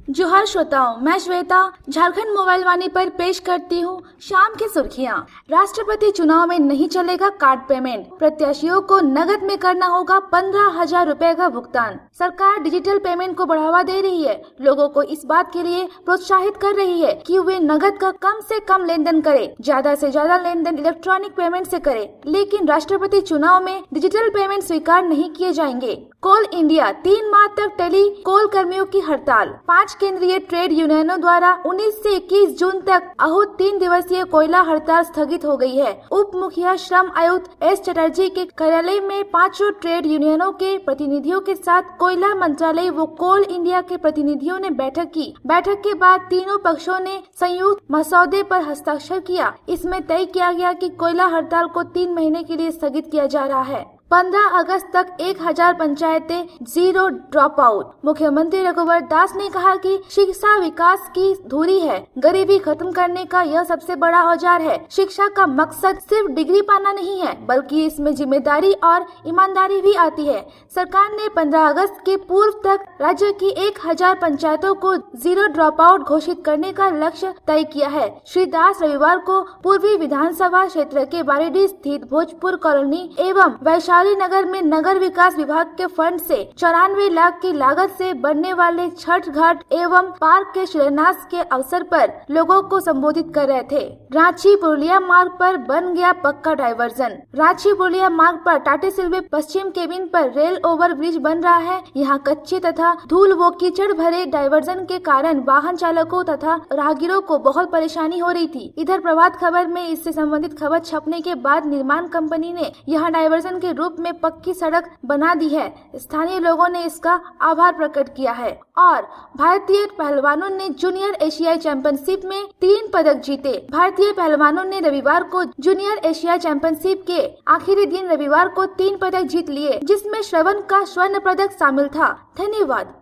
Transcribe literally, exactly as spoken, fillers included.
जोहार श्रोताओं, मैं श्वेता झारखंड मोबाइल वाणी पर पेश करती हूँ शाम की सुर्खियाँ। राष्ट्रपति चुनाव में नहीं चलेगा कार्ड पेमेंट, प्रत्याशियों को नगद में करना होगा पंद्रह हजार रूपए का भुगतान। सरकार डिजिटल पेमेंट को बढ़ावा दे रही है, लोगों को इस बात के लिए प्रोत्साहित कर रही है कि वे नगद का कम से कम लेन देन करें, ज्यादा से ज्यादा लेन देन इलेक्ट्रॉनिक पेमेंट से करें। लेकिन राष्ट्रपति चुनाव में डिजिटल पेमेंट स्वीकार नहीं किए जाएंगे। कोल इंडिया तीन माह तक टली कोल कर्मियों की हड़ताल। पाँच केंद्रीय ट्रेड यूनियनों द्वारा उन्नीस से इक्कीस जून तक आहूत तीन दिवसीय कोयला हड़ताल स्थगित हो गई है। उप मुखिया श्रम आयुक्त एस चटर्जी के कार्यालय में पांचों ट्रेड यूनियनों के प्रतिनिधियों के साथ कोयला मंत्रालय व कोल इंडिया के प्रतिनिधियों ने बैठक की। बैठक के बाद तीनों पक्षों ने संयुक्त मसौदे पर हस्ताक्षर किया। इसमें तय किया गया कि कोयला हड़ताल को तीन महीने के लिए स्थगित किया जा रहा है। पंद्रह अगस्त तक एक हजार पंचायतें जीरो ड्रॉप आउट। मुख्यमंत्री रघुवर दास ने कहा कि शिक्षा विकास की धुरी है, गरीबी खत्म करने का यह सबसे बड़ा औजार है। शिक्षा का मकसद सिर्फ डिग्री पाना नहीं है, बल्कि इसमें जिम्मेदारी और ईमानदारी भी आती है। सरकार ने पंद्रह अगस्त के पूर्व तक राज्य की एक हजार पंचायतों को जीरो ड्रॉप आउट घोषित करने का लक्ष्य तय किया है। श्री दास रविवार को पूर्वी विधानसभा क्षेत्र के बारीडीह स्थित भोजपुर कॉलोनी एवं वैशाली नगर में नगर विकास विभाग के फंड से चौरानवे लाख की लागत से बनने वाले छठ घाट एवं पार्क के शिलान्यास के अवसर पर लोगों को संबोधित कर रहे थे। रांची पुरुलिया मार्ग पर बन गया पक्का डायवर्जन। रांची पुरुलिया मार्ग पर टाटीसिल्वे पश्चिम केबिन पर रेल ओवर ब्रिज बन रहा है। यहाँ कच्चे तथा धूल व कीचड़ भरे डायवर्जन के कारण वाहन चालकों तथा राहगीरों को बहुत परेशानी हो रही थी। इधर प्रभात खबर में इससे संबंधित खबर छपने के बाद निर्माण कंपनी ने यहाँ डायवर्जन के रूप में पक्की सड़क बना दी है। स्थानीय लोगों ने इसका आभार प्रकट किया है। और भारतीय पहलवानों ने जूनियर एशियाई चैंपियनशिप में तीन पदक जीते। भारतीय पहलवानों ने रविवार को जूनियर एशिया चैंपियनशिप के आखिरी दिन रविवार को तीन पदक जीत लिए, जिसमें श्रवण का स्वर्ण पदक शामिल था। धन्यवाद।